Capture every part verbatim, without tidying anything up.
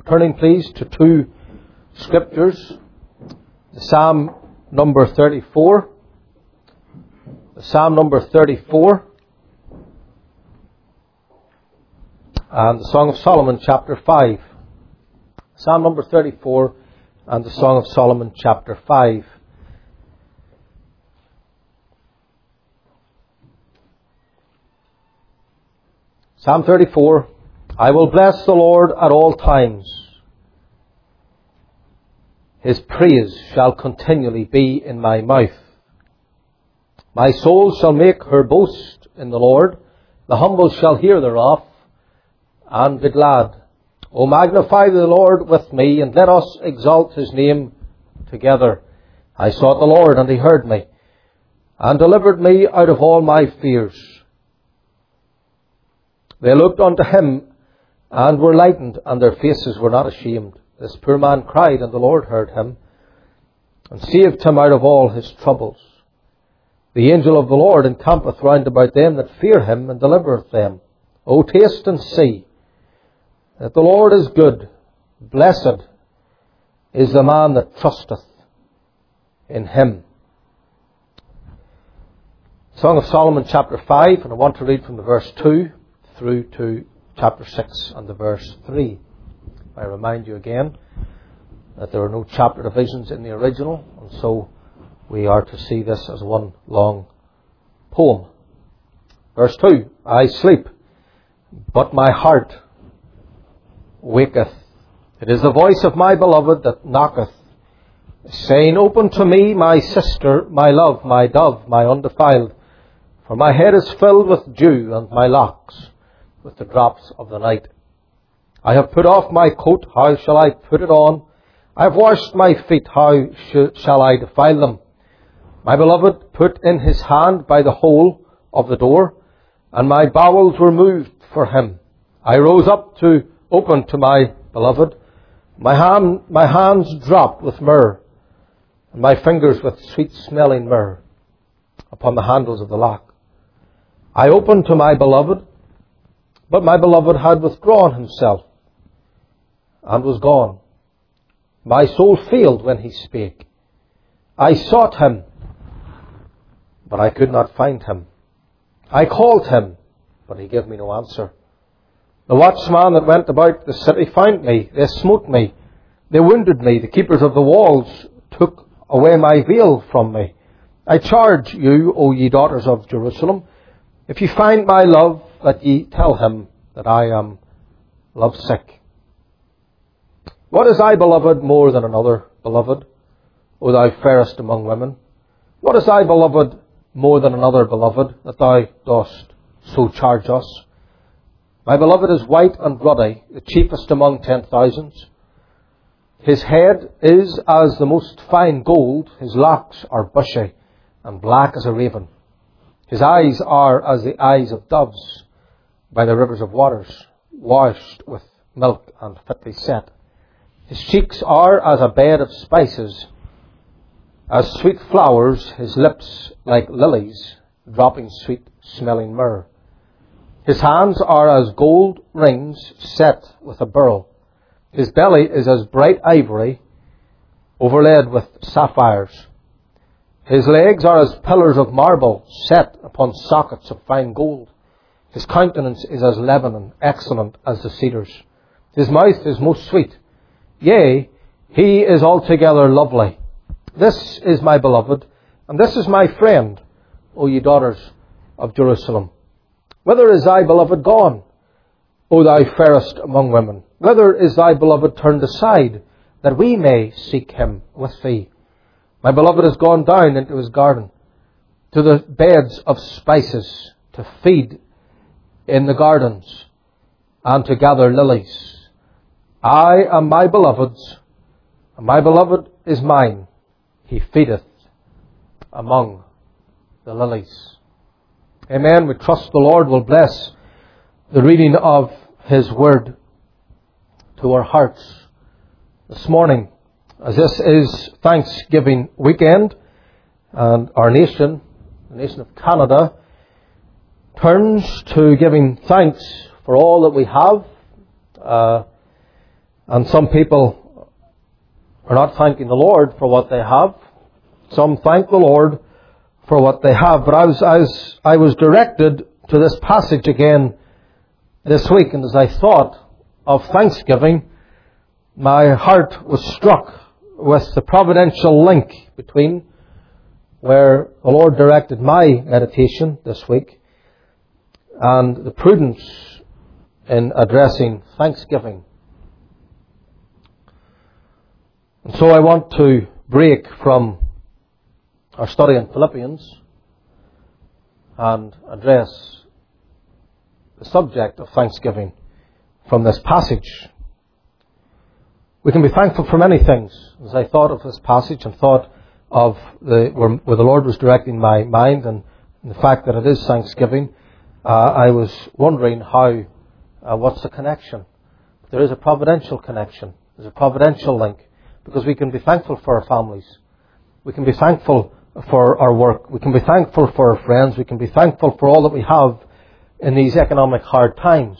Turning please to two scriptures. Psalm number thirty-four. Psalm number thirty-four. And the Song of Solomon chapter five. Psalm number thirty-four and the Song of Solomon chapter five. Psalm thirty-four. I will bless the Lord at all times. His praise shall continually be in my mouth. My soul shall make her boast in the Lord. The humble shall hear thereof and be glad. O magnify the Lord with me, and let us exalt his name together. I sought the Lord, and he heard me, and delivered me out of all my fears. They looked unto him, and were lightened, and their faces were not ashamed. This poor man cried, and the Lord heard him, and saved him out of all his troubles. The angel of the Lord encampeth round about them that fear him, and delivereth them. O taste and see that the Lord is good. Blessed is the man that trusteth in him. Song of Solomon chapter five, and I want to read from the verse two through to chapter six and the verse three. I remind you again that there are no chapter divisions in the original, and so we are to see this as one long poem. Verse two. I sleep, but my heart waketh. It is the voice of my beloved that knocketh, saying, Open to me, my sister, my love, my dove, my undefiled. For my head is filled with dew, and my locks with the drops of the night. I have put off my coat, how shall I put it on? I have washed my feet, how sh- shall I defile them? My beloved put in his hand by the hole of the door, and my bowels were moved for him. I rose up to open to my beloved. My hand, my hands dropped with myrrh, and my fingers with sweet-smelling myrrh upon the handles of the lock. I opened to my beloved, but my beloved had withdrawn himself and was gone. My soul failed when he spake. I sought him, but I could not find him. I called him, but he gave me no answer. The watchman that went about the city found me. They smote me. They wounded me. The keepers of the walls took away my veil from me. I charge you, O ye daughters of Jerusalem, if ye find my love, that ye tell him that I am lovesick. What is thy beloved more than another beloved, O thou fairest among women? What is thy beloved more than another beloved, that thou dost so charge us? My beloved is white and ruddy, the chiefest among ten thousands. His head is as the most fine gold, his locks are bushy and black as a raven. His eyes are as the eyes of doves by the rivers of waters, washed with milk and fitly set. His cheeks are as a bed of spices, as sweet flowers, his lips like lilies, dropping sweet-smelling myrrh. His hands are as gold rings set with a beryl. His belly is as bright ivory, overlaid with sapphires. His legs are as pillars of marble, set upon sockets of fine gold. His countenance is as Lebanon, excellent as the cedars. His mouth is most sweet. Yea, he is altogether lovely. This is my beloved, and this is my friend, O ye daughters of Jerusalem. Whither is thy beloved gone, O thou fairest among women? Whither is thy beloved turned aside, that we may seek him with thee? My beloved is gone down into his garden, to the beds of spices, to feed in the gardens, and to gather lilies. I am my beloved's, and my beloved is mine. He feedeth among the lilies. Amen. We trust the Lord will bless the reading of his word to our hearts this morning, as this is Thanksgiving weekend, and our nation, the nation of Canada, turns to giving thanks for all that we have, uh, And some people are not thanking the Lord for what they have. Some thank the Lord for what they have. But I was, I was, I was directed to this passage again this week, and as I thought of Thanksgiving, my heart was struck with the providential link between where the Lord directed my meditation this week and the prudence in addressing Thanksgiving. And so I want to break from our study in Philippians and address the subject of thanksgiving from this passage. We can be thankful for many things. As I thought of this passage and thought of the, where, where the Lord was directing my mind and, and the fact that it is Thanksgiving, uh, I was wondering how, uh, what's the connection? There is a providential connection. There's a providential link, because we can be thankful for our families. We can be thankful for our work. We can be thankful for our friends. We can be thankful for all that we have in these economic hard times.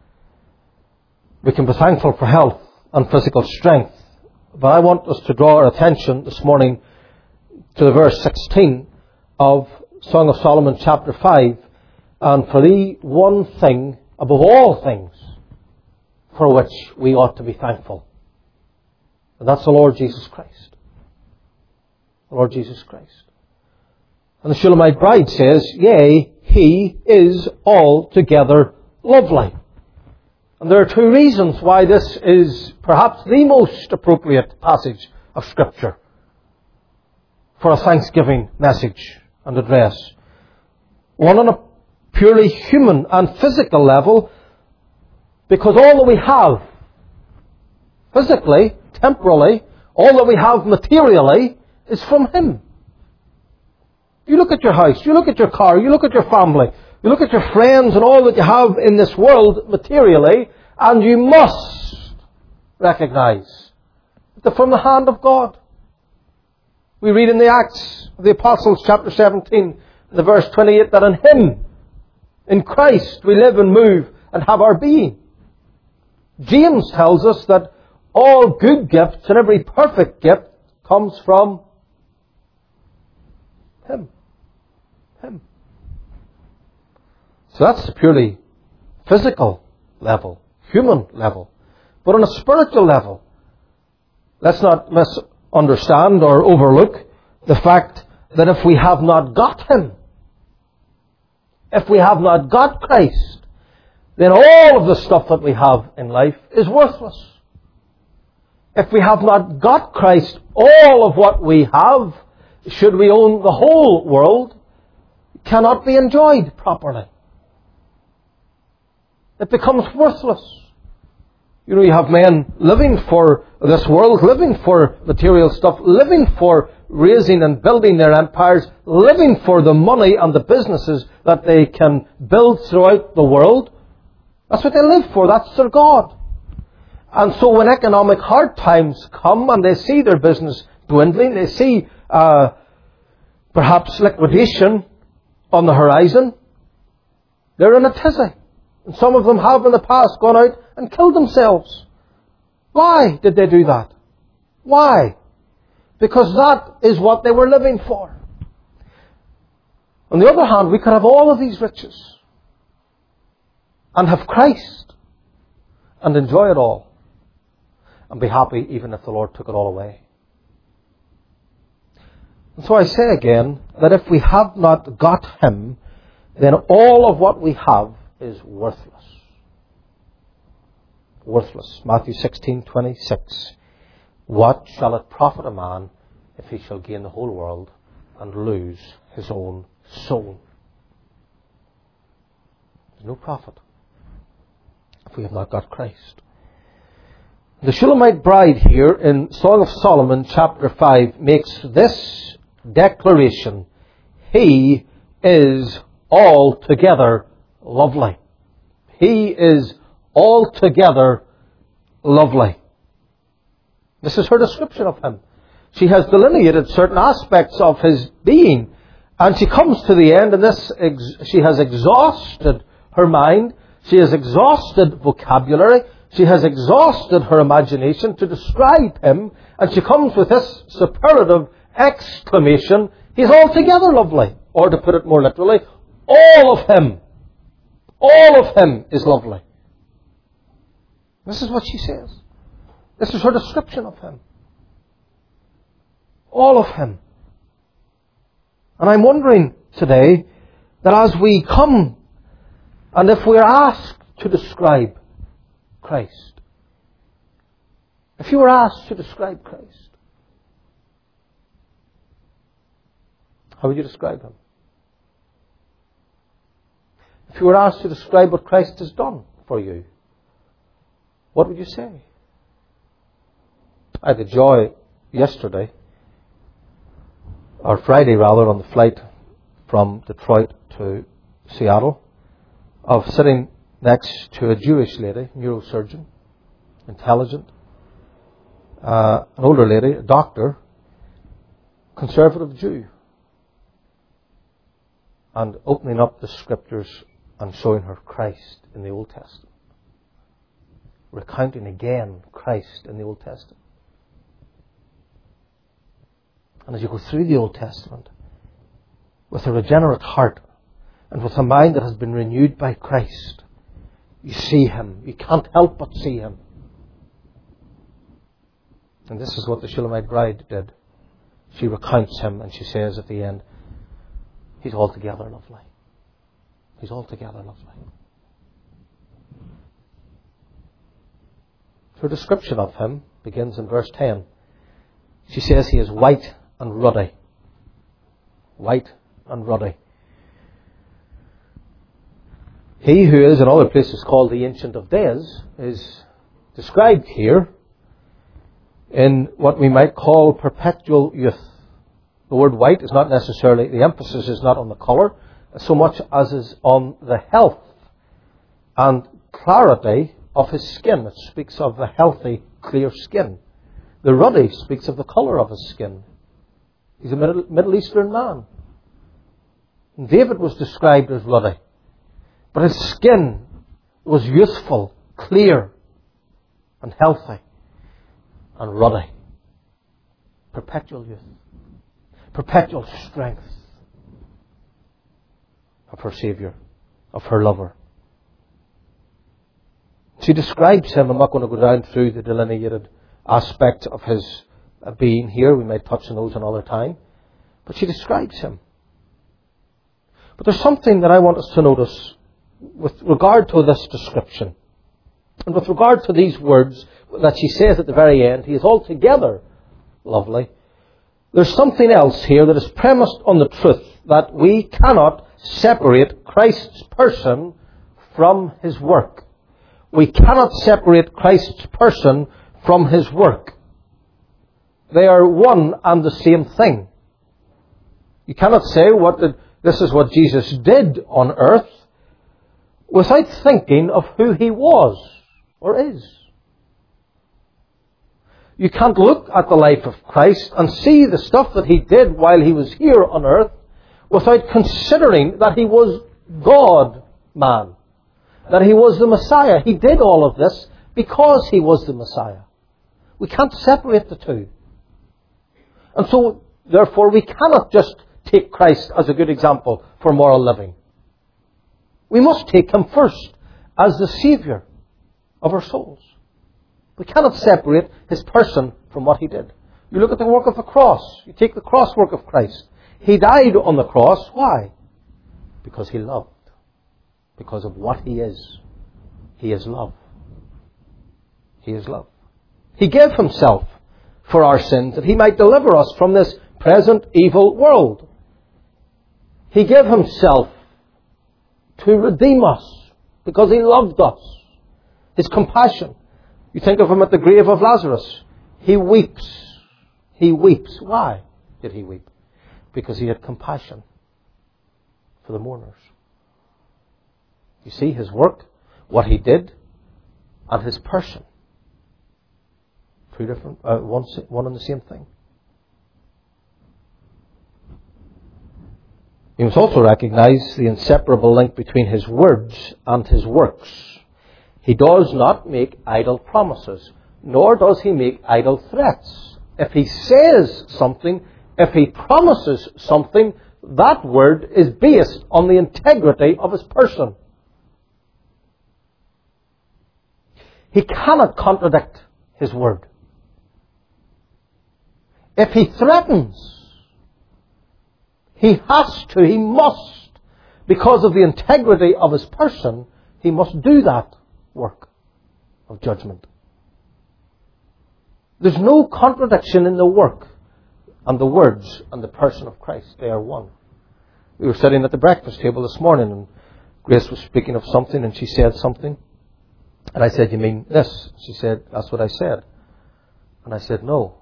We can be thankful for health and physical strength. But I want us to draw our attention this morning to the verse sixteen of Song of Solomon chapter five, and for the one thing above all things for which we ought to be thankful. And that's the Lord Jesus Christ. The Lord Jesus Christ. And the Shulamite bride says, yea, He is altogether lovely. And there are two reasons why this is perhaps the most appropriate passage of Scripture for a Thanksgiving message and address. One on a purely human and physical level, because all that we have physically, temporally, all that we have materially is from Him. You look at your house, you look at your car, you look at your family, you look at your friends and all that you have in this world materially, and you must recognize that they're from the hand of God. We read in the Acts of the Apostles, chapter seventeen, the verse twenty-eight, that in Him, in Christ, we live and move and have our being. James tells us that all good gifts and every perfect gift comes from Him. Him. So that's the purely physical level, human level. But on a spiritual level, let's not misunderstand or overlook the fact that if we have not got Him, if we have not got Christ, then all of the stuff that we have in life is worthless. If we have not got Christ, all of what we have, should we own the whole world, cannot be enjoyed properly. It becomes worthless. You know, you have men living for this world, living for material stuff, living for raising and building their empires, living for the money and the businesses that they can build throughout the world. That's what they live for. That's their God. And so when economic hard times come and they see their business dwindling, they see uh, perhaps liquidation on the horizon, they're in a tizzy. And some of them have in the past gone out and killed themselves. Why did they do that? Why? Because that is what they were living for. On the other hand, we could have all of these riches and have Christ and enjoy it all and be happy even if the Lord took it all away. And so I say again that if we have not got Him, then all of what we have is worthless. Worthless. Matthew sixteen twenty-six. What shall it profit a man if he shall gain the whole world and lose his own soul? There's no profit if we have not got Christ. The Shulamite bride here in Song of Solomon chapter five makes this declaration: He is altogether lovely. He is altogether lovely. This is her description of Him. She has delineated certain aspects of His being, and she comes to the end, and this ex- she has exhausted her mind. She has exhausted vocabulary. She has exhausted her imagination to describe him, and she comes with this superlative exclamation, he's altogether lovely. Or to put it more literally, all of him, all of him is lovely. This is what she says. This is her description of him. All of him. And I'm wondering today that as we come, and if we're asked to describe Christ, if you were asked to describe Christ, how would you describe him? If you were asked to describe what Christ has done for you, what would you say? I had the joy yesterday, or Friday rather, on the flight from Detroit to Seattle, of sitting next to a Jewish lady, neurosurgeon, intelligent, uh, an older lady, a doctor, conservative Jew, and opening up the scriptures and showing her Christ in the Old Testament. Recounting again Christ in the Old Testament. And as you go through the Old Testament, with a regenerate heart, and with a mind that has been renewed by Christ, you see him. You can't help but see him. And this is what the Shulamite bride did. She recounts him, and she says at the end, he's altogether lovely. He's altogether lovely. Her description of him begins in verse ten. She says he is white and ruddy. White and ruddy. He who is in other places called the Ancient of Days is described here in what we might call perpetual youth. The word white is not necessarily, the emphasis is not on the colour so much as is on the health and clarity of his skin. It speaks of the healthy, clear skin. The ruddy speaks of the colour of his skin. He's a Middle, Middle Eastern man. And David was described as ruddy. But his skin was youthful, clear, and healthy, and ruddy. Perpetual youth. Perpetual strength of her Saviour, of her lover. She describes him. I'm not going to go down through the delineated aspect of his being here. We may touch on those another time. But she describes him. But there's something that I want us to notice with regard to this description. And with regard to these words that she says at the very end, he is altogether lovely. There's something else here that is premised on the truth that we cannot separate Christ's person from his work. We cannot separate Christ's person from his work. They are one and the same thing. You cannot say what the, this is what Jesus did on earth without thinking of who he was or is. You can't look at the life of Christ and see the stuff that he did while he was here on earth without considering that he was God-man, that he was the Messiah. He did all of this because he was the Messiah. We can't separate the two. And so, therefore, we cannot just take Christ as a good example for moral living. We must take him first as the Saviour of our souls. We cannot separate his person from what he did. You look at the work of the cross. You take the cross work of Christ. He died on the cross. Why? Because he loved. Because of what he is. He is love. He is love. He gave himself for our sins that he might deliver us from this present evil world. He gave himself to redeem us because he loved us. His compassion. You think of him at the grave of Lazarus. He weeps. He weeps. Why did he weep? Because he had compassion for the mourners. You see, his work, what he did, and his person. Two different, uh, one, one and the same thing. You must also recognize the inseparable link between his words and his works. He does not make idle promises, nor does he make idle threats. If he says something, if he promises something, that word is based on the integrity of his person. He cannot contradict his word. If he threatens, he has to, he must, because of the integrity of his person, he must do that work of judgment. There's no contradiction in the work and the words and the person of Christ. They are one. We were sitting at the breakfast table this morning and Grace was speaking of something and she said something. And I said, you mean this? She said, that's what I said. And I said, no.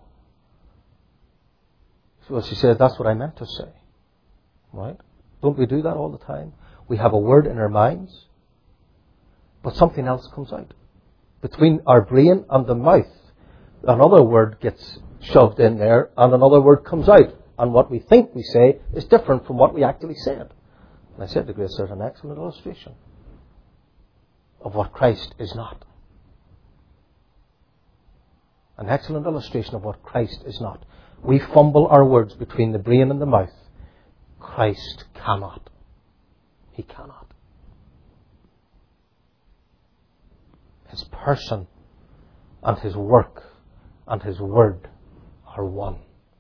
Well, she said, that's what I meant to say. Right? Don't we do that all the time? We have a word in our minds, but something else comes out. Between our brain and the mouth, another word gets shoved in there and another word comes out. And what we think we say is different from what we actually said. And I said to Grace, there's an excellent illustration of what Christ is not. An excellent illustration of what Christ is not. We fumble our words between the brain and the mouth. Christ cannot. He cannot. His person and his work and his word are one.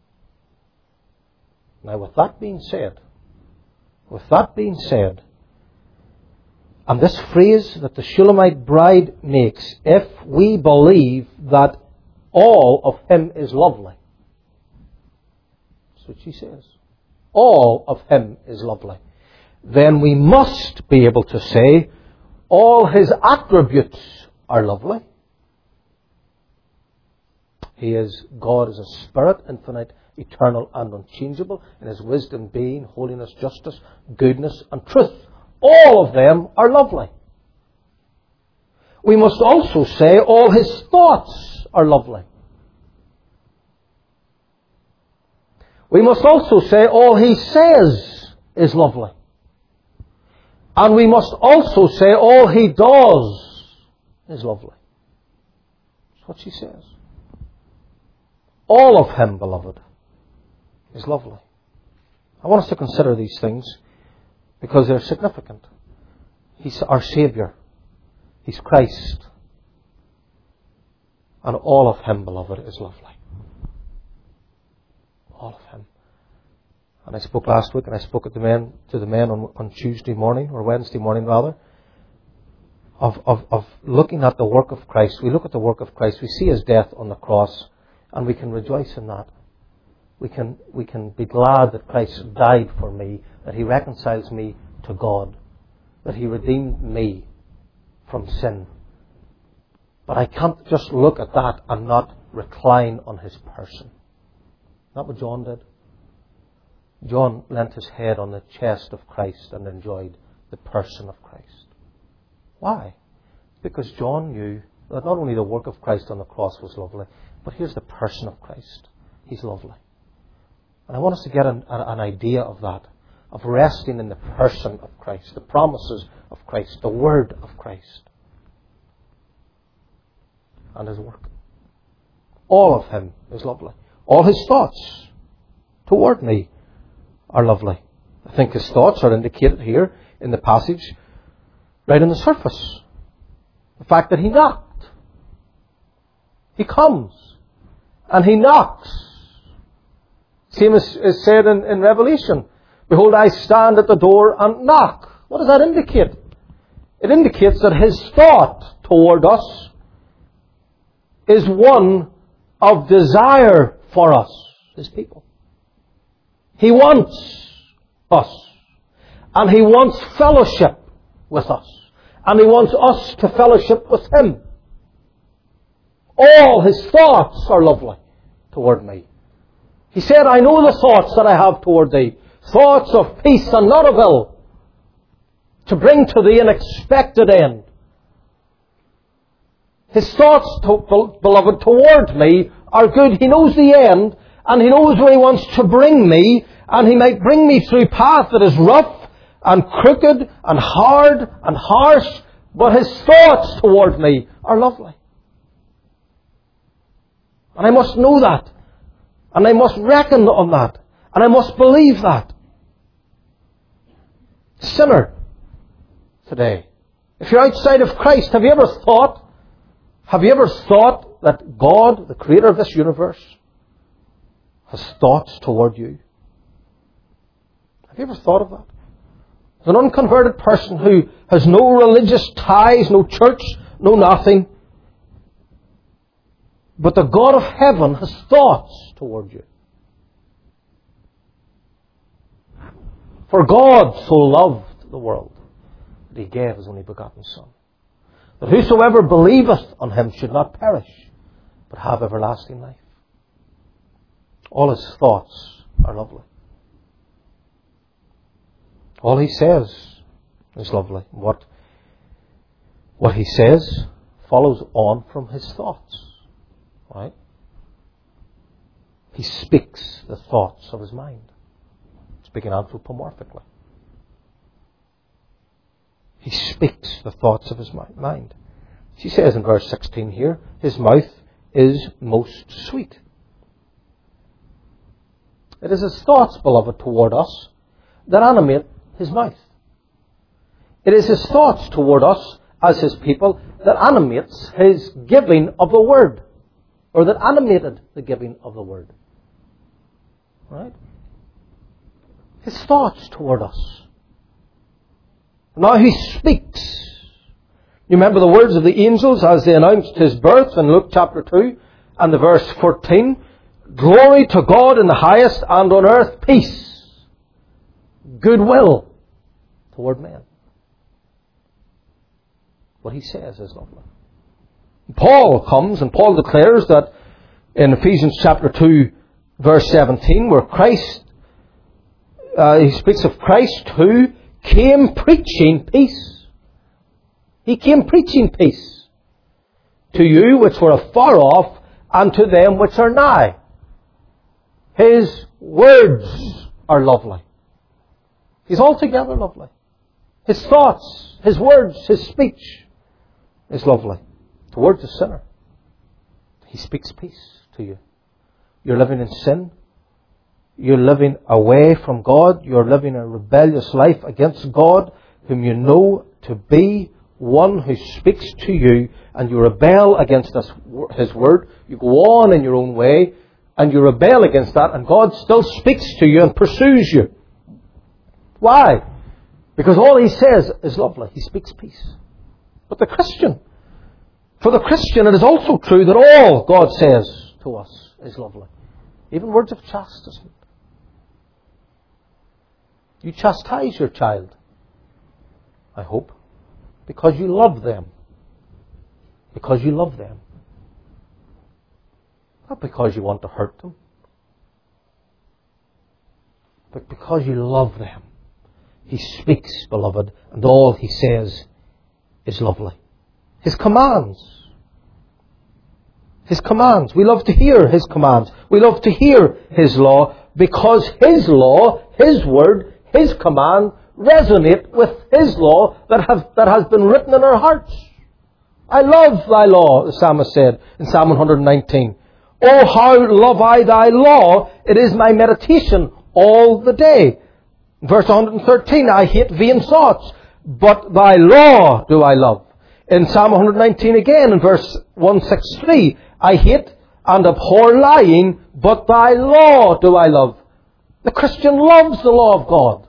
Now, with that being said, with that being said, and this phrase that the Shulamite bride makes, if we believe that all of him is lovely, that's what she says. All of him is lovely. Then we must be able to say all his attributes are lovely. He is, God is a spirit, infinite, eternal and unchangeable, in his wisdom, being, holiness, justice, goodness and truth. All of them are lovely. We must also say all his thoughts are lovely. We must also say all he says is lovely. And we must also say all he does is lovely. That's what she says. All of him, beloved, is lovely. I want us to consider these things because they're significant. He's our Saviour. He's Christ. And all of him, beloved, is lovely. All of him. And I spoke last week, and I spoke at the men, to the men on, on Tuesday morning, or Wednesday morning rather, of, of, of looking at the work of Christ. We look at the work of Christ. We see his death on the cross, and we can rejoice in that. We can, we can be glad that Christ died for me, that he reconciles me to God, that he redeemed me from sin. But I can't just look at that and not recline on his person. Isn't that what John did? John leant his head on the chest of Christ and enjoyed the person of Christ. Why? Because John knew that not only the work of Christ on the cross was lovely, but here's the person of Christ. He's lovely. And I want us to get an, an idea of that, of resting in the person of Christ, the promises of Christ, the word of Christ, and his work. All of him is lovely. All his thoughts toward me are lovely. I think his thoughts are indicated here in the passage, right on the surface. The fact that he knocked. He comes and he knocks. Same as is said in, in Revelation. Behold, I stand at the door and knock. What does that indicate? It indicates that his thought toward us is one of desire for us, his people. He wants us. And he wants fellowship with us. And he wants us to fellowship with him. All his thoughts are lovely toward me. He said, I know the thoughts that I have toward thee. Thoughts of peace and not of ill. To bring to thee an expected end. His thoughts, to, beloved, toward me are good. He knows the end. And he knows where he wants to bring me. And he might bring me through a path that is rough and crooked and hard and harsh. but His thoughts toward me are lovely. And I must know that. And I must reckon on that. And I must believe that. Sinner, today, if you're outside of Christ, have you ever thought, have you ever thought that God, the creator of this universe, has thoughts toward you? Have you ever thought of that? As an unconverted person who has no religious ties, no church, no nothing, but the God of heaven has thoughts toward you. For God so loved the world that He gave His only begotten Son, that whosoever believeth on Him should not perish, but have everlasting life. All His thoughts are lovely. All He says is lovely. What, what He says follows on from His thoughts. Right? He speaks the thoughts of His mind. Speaking anthropomorphically. He speaks the thoughts of His mind. She says in verse sixteen here, His mouth is most sweet. It is His thoughts, beloved, toward us that animate His mouth. It is His thoughts toward us as His people that animates His giving of the Word. Or that animated the giving of the Word. Right? His thoughts toward us. Now He speaks. You remember the words of the angels as they announced His birth in Luke chapter two and the verse fourteen. Glory to God in the highest, and on earth peace, goodwill toward men. What He says is lovely. Paul comes and Paul declares that in Ephesians chapter two verse seventeen, where Christ, uh, he speaks of Christ who came preaching peace. He came preaching peace to you which were afar off, and to them which are nigh. His words are lovely. He's altogether lovely. His thoughts, His words, His speech is lovely. Towards the sinner, He speaks peace to you. You're living in sin. You're living away from God. You're living a rebellious life against God, whom you know to be one who speaks to you, and you rebel against His word. You go on in your own way, and you rebel against that, and God still speaks to you and pursues you. Why? Because all He says is lovely. He speaks peace. But the Christian, For the Christian, it is also true that all God says to us is lovely. Even words of chastisement. You chastise your child, I hope, because you love them. Because you love them. Not because you want to hurt them, but because you love them. He speaks, beloved, and all He says is lovely. His commands. His commands. We love to hear His commands. We love to hear His law, because His law, His word, His command resonate with His law that, have, that has been written in our hearts. I love Thy law, the psalmist said in Psalm one nineteen. Oh, how love I Thy law. It is my meditation all the day. Verse one thirteen, I hate vain thoughts, but Thy law do I love. In Psalm one nineteen again, in verse one sixty-three, I hate and abhor lying, but Thy law do I love. The Christian loves the law of God.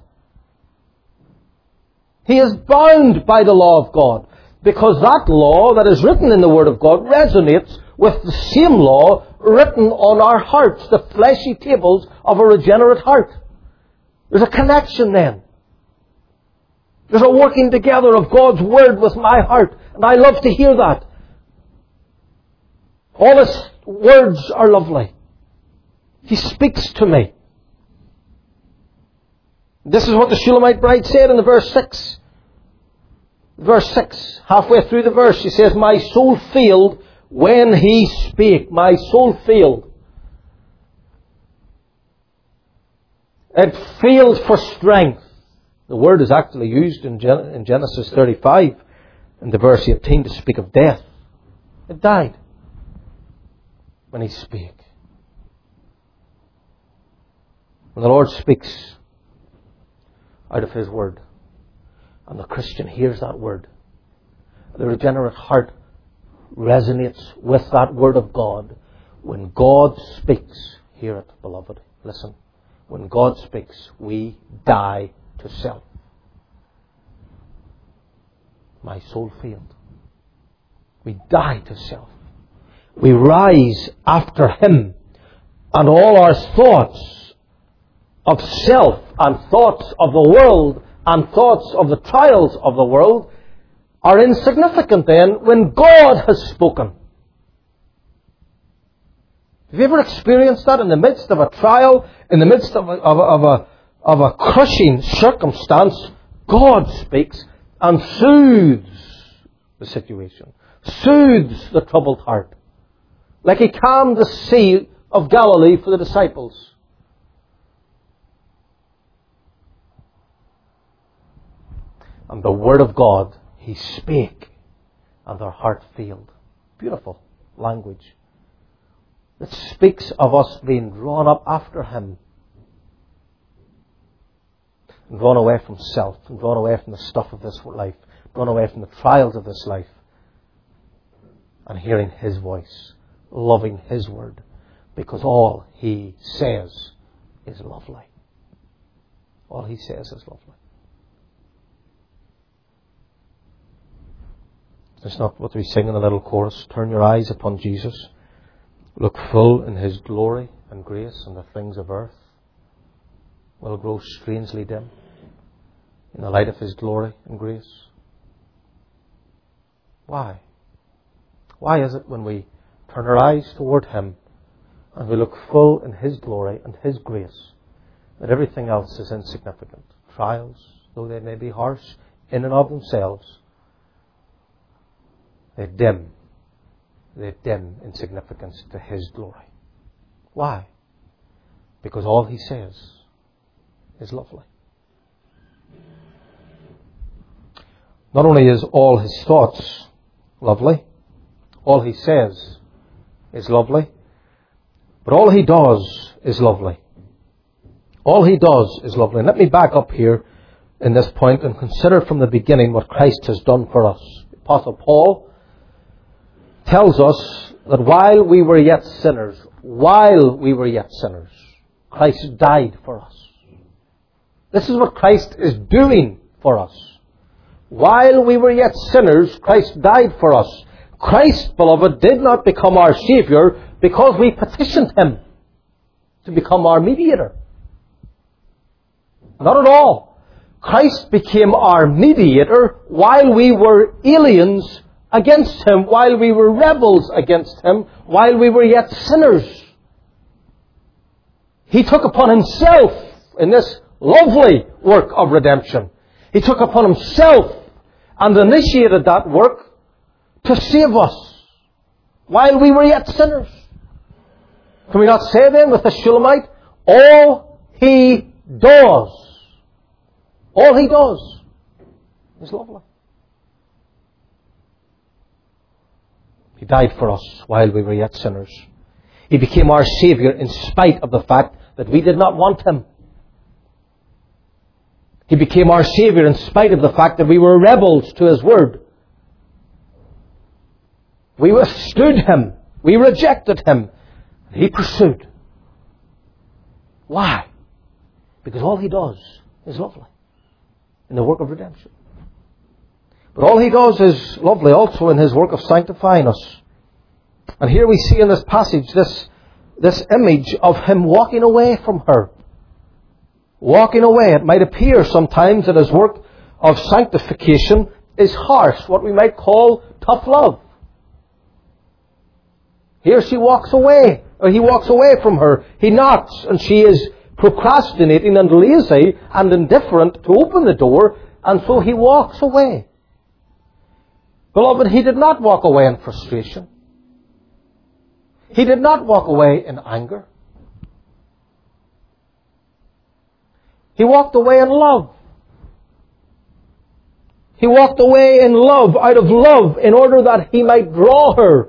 He is bound by the law of God, because that law that is written in the Word of God resonates with the same law written on our hearts, the fleshy tables of a regenerate heart. There's a connection then. There's a working together of God's Word with my heart, and I love to hear that. All His words are lovely. He speaks to me. This is what the Shulamite bride said in the verse six. Verse six, halfway through the verse, she says, my soul failed when He spake. My soul failed. It failed for strength. The word is actually used in Genesis thirty-five in the verse eighteen to speak of death. It died when He spake. When the Lord speaks out of His Word, and the Christian hears that Word, the regenerate heart resonates with that Word of God. When God speaks, hear it, beloved. Listen. When God speaks, we die to self. My soul failed. We die to self. We rise after Him. And all our thoughts of self and thoughts of the world and thoughts of the trials of the world are insignificant then when God has spoken. Have you ever experienced that in the midst of a trial, in the midst of a, of a, of a, of a crushing circumstance? God speaks and soothes the situation, soothes the troubled heart, like He calmed the sea of Galilee for the disciples. And the Word of God, He spake, and their heart failed. Beautiful language. It speaks of us being drawn up after Him. And drawn away from self, and drawn away from the stuff of this life, drawn away from the trials of this life. And hearing His voice, loving His Word, because all He says is lovely. All He says is lovely. It's not what we sing in the little chorus. Turn your eyes upon Jesus. Look full in His glory and grace, and the things of earth will grow strangely dim in the light of His glory and grace. Why? Why is it when we turn our eyes toward Him and we look full in His glory and His grace that everything else is insignificant? Trials, though they may be harsh in and of themselves, they dim. They dim in significance to His glory. Why? Because all He says is lovely. Not only is all His thoughts lovely, all He says is lovely, but all He does is lovely. All He does is lovely. And let me back up here in this point and consider from the beginning what Christ has done for us. Apostle Paul tells us that while we were yet sinners, while we were yet sinners, Christ died for us. This is what Christ is doing for us. While we were yet sinners, Christ died for us. Christ, beloved, did not become our Saviour because we petitioned Him to become our mediator. Not at all. Christ became our mediator while we were aliens against Him, while we were rebels against Him, while we were yet sinners. He took upon Himself in this lovely work of redemption. He took upon Himself and initiated that work to save us while we were yet sinners. Can we not say then with the Shulamite, all He does, all He does is lovely. He died for us while we were yet sinners. He became our Saviour in spite of the fact that we did not want Him. He became our Saviour in spite of the fact that we were rebels to His Word. We withstood Him. We rejected Him. He pursued. Why? Because all He does is lovely in the work of redemption. But all He does is lovely also in His work of sanctifying us. And here we see in this passage this, this image of Him walking away from her. Walking away. It might appear sometimes that His work of sanctification is harsh, what we might call tough love. Here she walks away, or He walks away from her. He knocks, and she is procrastinating and lazy and indifferent to open the door, and so He walks away. Beloved, He did not walk away in frustration. He did not walk away in anger. He walked away in love. He walked away in love, out of love, in order that He might draw her.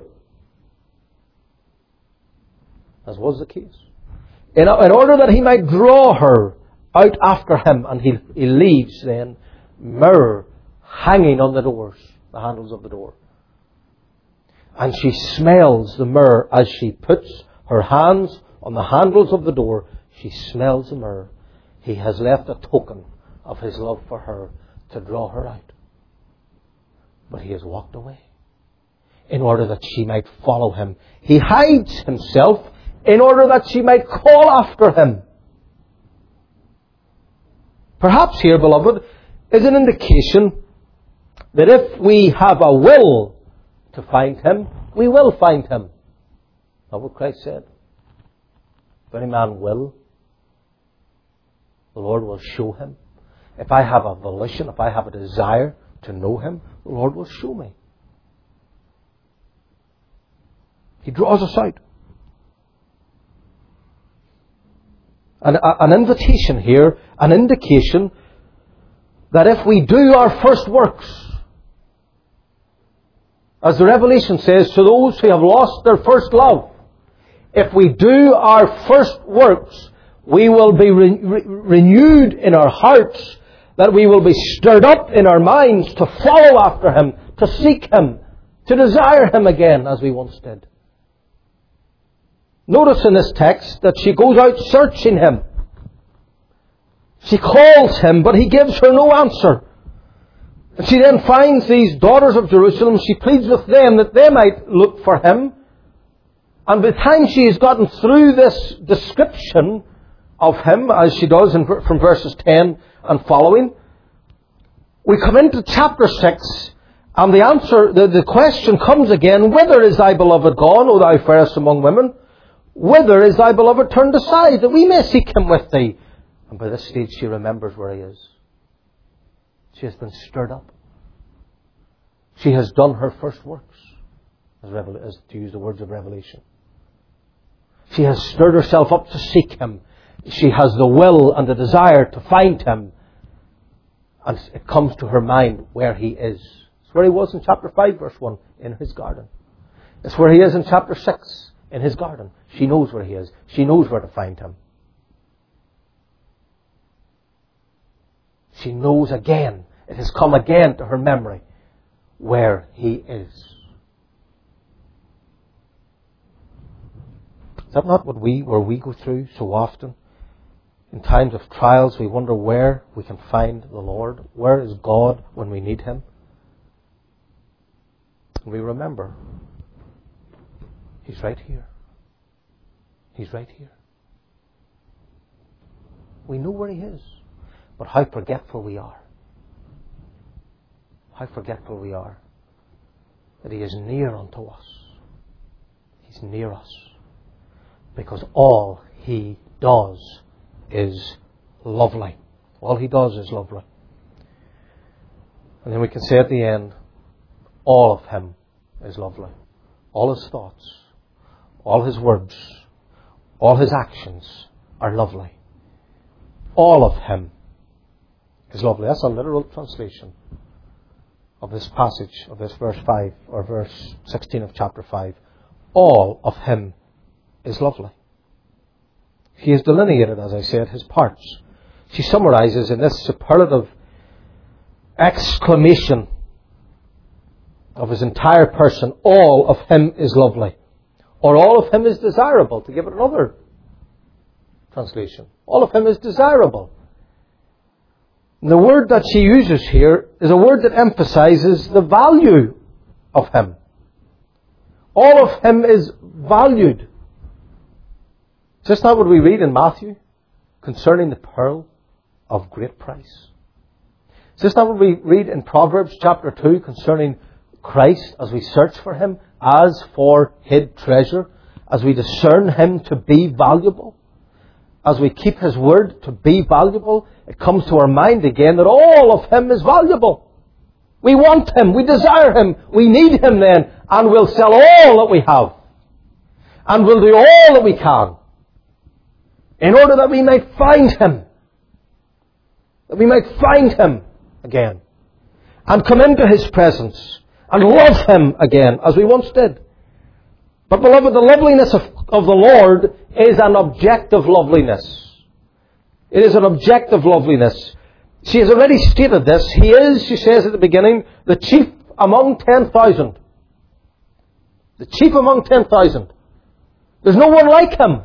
As was the case. In, in order that He might draw her out after Him. And He, he leaves then myrrh hanging on the doors, the handles of the door. And she smells the myrrh as she puts her hands on the handles of the door. She smells the myrrh. He has left a token of His love for her to draw her out. But He has walked away in order that she might follow Him. He hides Himself in order that she might call after Him. Perhaps here, beloved, is an indication that if we have a will to find Him, we will find Him. That's what Christ said. If any man will, the Lord will show him. If I have a volition, if I have a desire to know Him, the Lord will show me. He draws us out. An, an invitation here, an indication that if we do our first works, as the Revelation says, to those who have lost their first love, if we do our first works, we will be re- re- renewed in our hearts, that we will be stirred up in our minds to follow after Him, to seek Him, to desire Him again as we once did. Notice in this text that she goes out searching Him. She calls Him, but He gives her no answer. And she then finds these daughters of Jerusalem. She pleads with them that they might look for Him. And by the time she has gotten through this description of Him, as she does in, from verses ten and following, we come into chapter six, and the answer, the, the question comes again, whither is thy beloved gone, O thou fairest among women? Whither is thy beloved turned aside, that we may seek Him with thee? And by this stage she remembers where He is. She has been stirred up. She has done her first works, as, revel- as to use the words of Revelation. She has stirred herself up to seek Him. She has the will and the desire to find Him. And it comes to her mind where He is. It's where He was in chapter five, verse one, in His garden. It's where He is in chapter six, in His garden. She knows where He is. She knows where to find Him. She knows again, it has come again to her memory, where He is. Is that not what we, where we go through so often? In times of trials, we wonder where we can find the Lord. Where is God when we need Him? And we remember, He's right here. He's right here. We know where He is. But how forgetful we are. How forgetful we are. That He is near unto us. He's near us. Because all He does is lovely. All He does is lovely. And then we can say at the end, all of Him is lovely. All His thoughts, all His words, all His actions are lovely. All of Him is lovely. That's a literal translation of this passage, of this verse five, or verse sixteen of chapter five. All of Him is lovely. He has delineated, as I said, His parts. She summarizes in this superlative exclamation of His entire person, all of Him is lovely. Or all of Him is desirable, to give it another translation. All of Him is desirable. And the word that she uses here is a word that emphasizes the value of Him. All of Him is valued. Is this not what we read in Matthew concerning the pearl of great price? Is this not what we read in Proverbs chapter two concerning Christ as we search for Him as for hid treasure, as we discern Him to be valuable? As we keep His word to be valuable, it comes to our mind again that all of Him is valuable. We want Him, we desire Him, we need Him then, and we'll sell all that we have. And we'll do all that we can in order that we might find Him. That we might find Him again. and come into His presence and love Him again as we once did. But beloved, the loveliness of, of the Lord is an objective loveliness. It is an objective loveliness. She has already stated this. He is, she says at the beginning, the chief among ten thousand. The chief among ten thousand. There's no one like Him.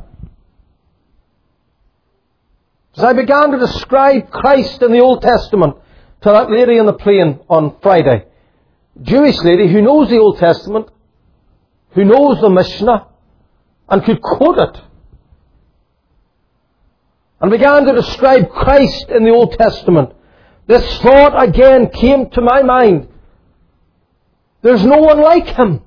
As I began to describe Christ in the Old Testament to that lady in the plane on Friday, Jewish lady who knows the Old Testament, who knows the Mishnah, and could quote it, and began to describe Christ in the Old Testament, this thought again came to my mind. There's no one like Him.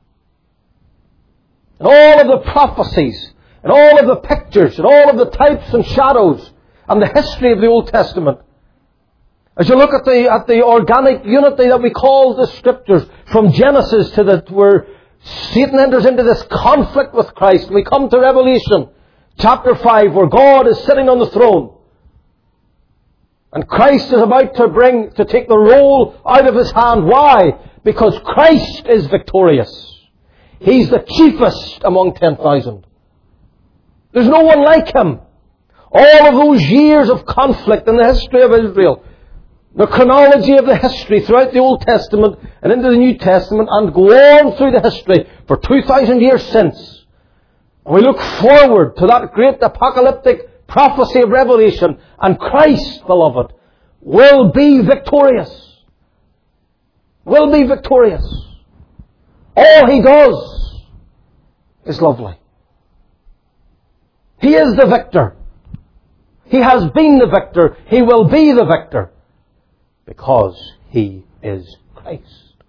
And all of the prophecies, and all of the pictures, and all of the types and shadows, and the history of the Old Testament, as you look at the at the organic unity that we call the Scriptures, from Genesis to the where Satan enters into this conflict with Christ, we come to Revelation chapter five, where God is sitting on the throne, and Christ is about to bring to take the roll out of His hand. Why? Because Christ is victorious. He's the chiefest among ten thousand. There's no one like Him. All of those years of conflict in the history of Israel, the chronology of the history throughout the Old Testament and into the New Testament, and go on through the history for two thousand years since. And we look forward to that great apocalyptic prophecy of Revelation, and Christ, beloved, will be victorious. Will be victorious. All He does is lovely. He is the victor. He has been the victor. He will be the victor. Because He is Christ.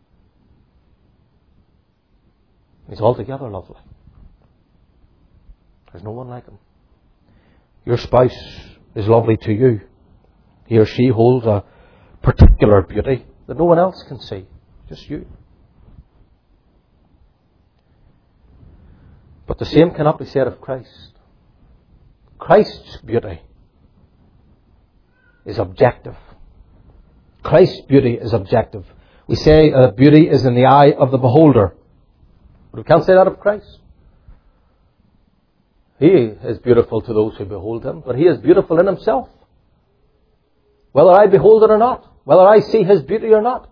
He's altogether lovely. There's no one like Him. Your spouse is lovely to you. He or she holds a particular beauty that no one else can see. Just you. But the same cannot be said of Christ. Christ's beauty is objective. Christ's beauty is objective. We say uh, beauty is in the eye of the beholder. But we can't say that of Christ. He is beautiful to those who behold Him, but He is beautiful in Himself. Whether I behold it or not, whether I see His beauty or not.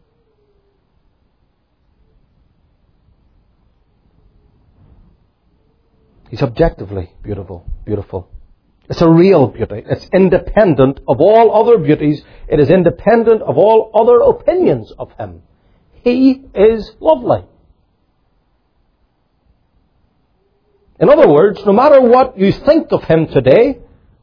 He's objectively beautiful, beautiful. It's a real beauty. It's independent of all other beauties. It is independent of all other opinions of Him. He is lovely. In other words, no matter what you think of Him today,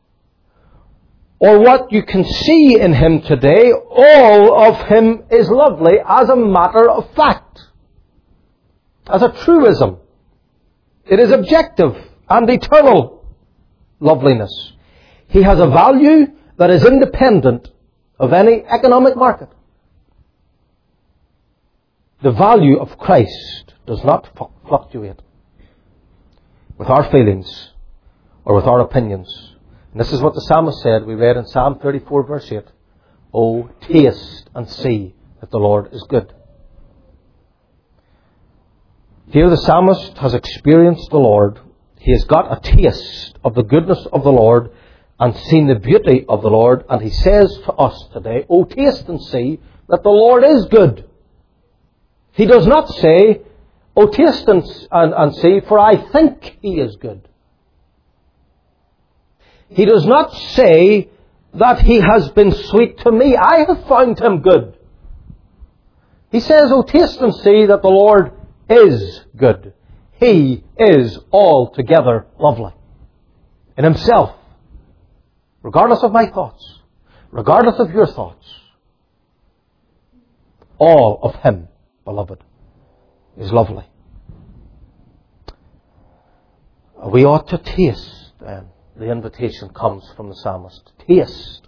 or what you can see in Him today, all of Him is lovely as a matter of fact. As a truism. It is objective and eternal loveliness. He has a value that is independent of any economic market. The value of Christ does not fluctuate with our feelings or with our opinions. And this is what the psalmist said. We read in Psalm thirty-four verse eight. Oh, taste and see that the Lord is good. Here the psalmist has experienced the Lord. He has got a taste of the goodness of the Lord and seen the beauty of the Lord. And he says to us today, oh, taste and see that the Lord is good. He does not say, oh, taste and, and, and see, for I think He is good. He does not say that He has been sweet to me. I have found Him good. He says, oh, taste and see that the Lord is good. He is altogether lovely. In Himself. Regardless of my thoughts. Regardless of your thoughts. All of Him, beloved, is lovely. We ought to taste, then. The invitation comes from the psalmist. Taste.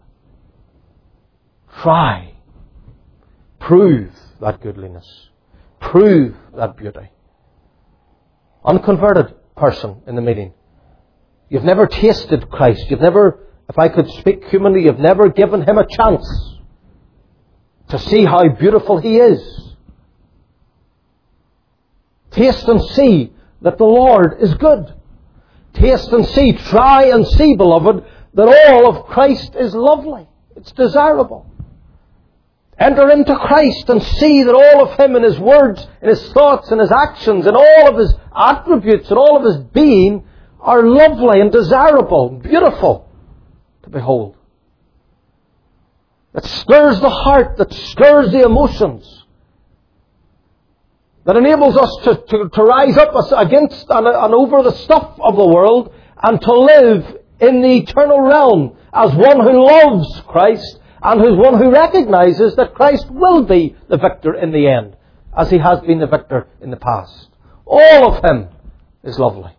Try. Prove that goodliness. Prove that beauty. Unconverted person in the meeting. You've never tasted Christ. You've never, if I could speak humanly, you've never given Him a chance. to see how beautiful He is. Taste and see that the Lord is good. Taste and see, try and see, beloved, that all of Christ is lovely. It's desirable. Enter into Christ and see that all of Him and His words and His thoughts and His actions and all of His attributes and all of His being are lovely and desirable and beautiful to behold. That stirs the heart, that stirs the emotions, that enables us to, to, to rise up against and, and over the stuff of the world and to live in the eternal realm as one who loves Christ and who's one who recognizes that Christ will be the victor in the end, as He has been the victor in the past. All of Him is lovely.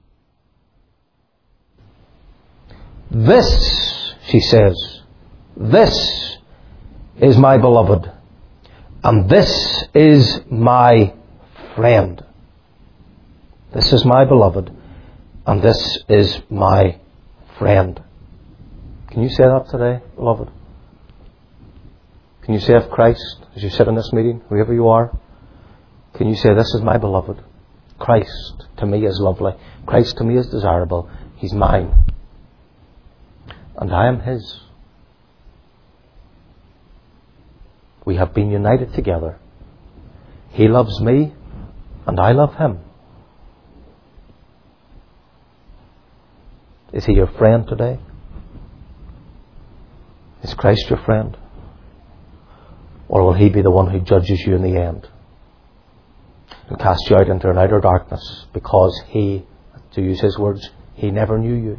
This, she says, this is my beloved, and this is my friend. This is my beloved, and this is my friend. Can you say that today, beloved? Can you say of Christ, as you sit in this meeting, whoever you are, can you say, this is my beloved? Christ to me is lovely. Christ to me is desirable. He's mine. And I am His. We have been united together. He loves me, and I love Him. Is He your friend today? Is Christ your friend? Or will He be the one who judges you in the end and casts you out into an outer darkness because He, to use His words, He never knew you?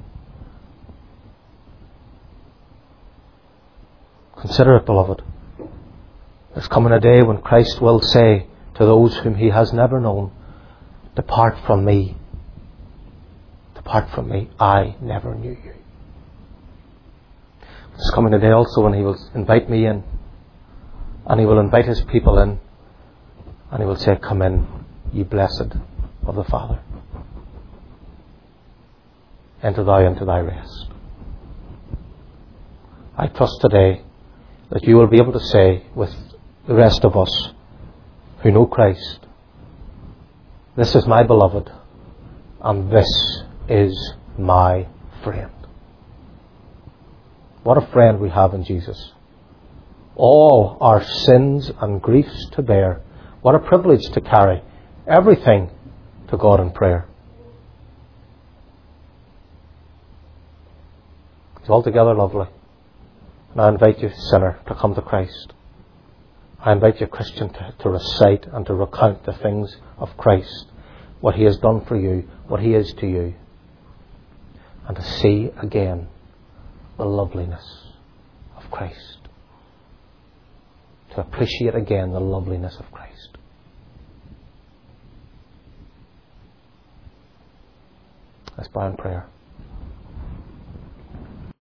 Consider it, beloved. There's coming a day when Christ will say to those whom He has never known, depart from me. Depart from me. I never knew you. There's coming a day also when He will invite me in. And He will invite His people in. And He will say, come in, ye blessed of the Father. Enter thou into thy rest. I trust today that you will be able to say with the rest of us who know Christ, this is my beloved, and this is my friend. What a friend we have in Jesus. All our sins and griefs to bear. What a privilege to carry everything to God in prayer. It's altogether lovely. And I invite you, sinner, to come to Christ. I invite you, Christian, to, to recite and to recount the things of Christ, what He has done for you, what He is to you, and to see again the loveliness of Christ. To appreciate again the loveliness of Christ. Let's bow in prayer.